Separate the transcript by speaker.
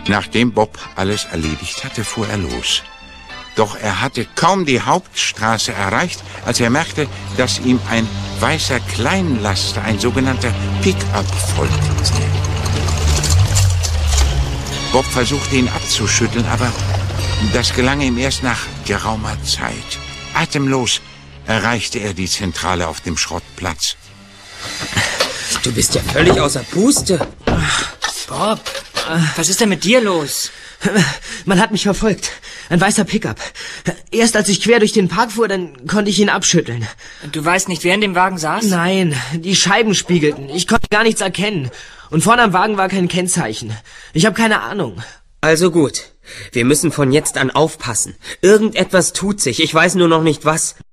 Speaker 1: Nachdem Bob alles erledigt hatte, fuhr er los. Doch er hatte kaum die Hauptstraße erreicht, als er merkte, dass ihm ein weißer Kleinlaster, ein sogenannter Pickup, folgte. Bob versuchte ihn abzuschütteln, aber das gelang ihm erst nach geraumer Zeit. Atemlos erreichte er die Zentrale auf dem Schrottplatz.
Speaker 2: Du bist ja völlig außer Puste.
Speaker 3: Bob, was ist denn mit dir los?
Speaker 4: Man hat mich verfolgt. Ein weißer Pickup. Erst als ich quer durch den Park fuhr, dann konnte ich ihn abschütteln.
Speaker 3: Du weißt nicht, wer in dem Wagen saß?
Speaker 4: Nein, die Scheiben spiegelten. Ich konnte gar nichts erkennen. Und vorne am Wagen war kein Kennzeichen. Ich habe keine Ahnung.
Speaker 2: Also gut. Wir müssen von jetzt an aufpassen. Irgendetwas tut sich. Ich weiß nur noch nicht was.